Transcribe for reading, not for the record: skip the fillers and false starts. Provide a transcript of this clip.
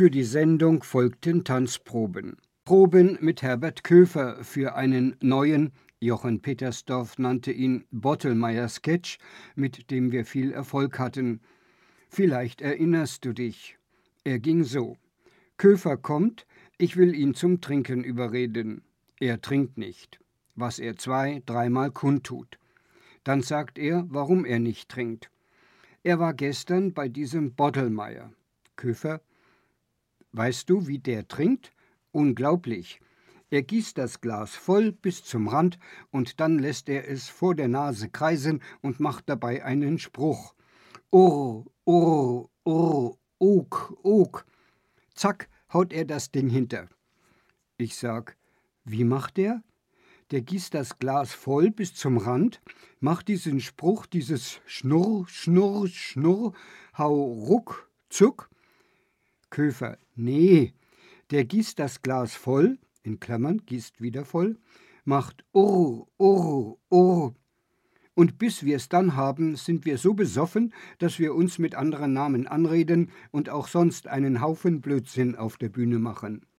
Für die Sendung folgten Tanzproben. Proben mit Herbert Köfer für einen neuen, Jochen Petersdorf nannte ihn Bottelmeier-Sketch, mit dem wir viel Erfolg hatten. Vielleicht erinnerst du dich. Er ging so: Köfer kommt, ich will ihn zum Trinken überreden. Er trinkt nicht, was er 2-, 3-mal kundtut. Dann sagt er, warum er nicht trinkt. Er war gestern bei diesem Bottelmeier. Köfer: Weißt du, wie der trinkt? Unglaublich. Er gießt das Glas voll bis zum Rand und dann lässt er es vor der Nase kreisen und macht dabei einen Spruch. Urr, urr, urr, ok, ok. Zack, haut er das Ding hinter. Ich sag, wie macht der? Der gießt das Glas voll bis zum Rand, macht diesen Spruch, dieses Schnurr, Schnurr, Schnurr, hau, ruck, zuck. Köfer: Nee, der gießt das Glas voll, in Klammern, gießt wieder voll, macht urr, urr, urr. Und bis wir es dann haben, sind wir so besoffen, dass wir uns mit anderen Namen anreden und auch sonst einen Haufen Blödsinn auf der Bühne machen.